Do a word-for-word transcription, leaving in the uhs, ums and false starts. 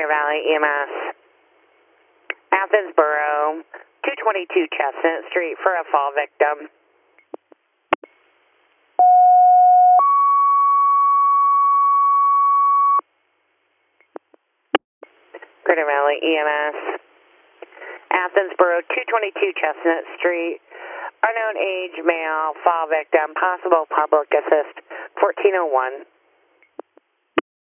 Crater Valley E M S. Athens Borough, two twenty-two Chestnut Street for a fall victim. Crater Valley E M S. Athens Borough, two twenty-two Chestnut Street. Unknown age, male, fall victim, possible public assist, fourteen oh one.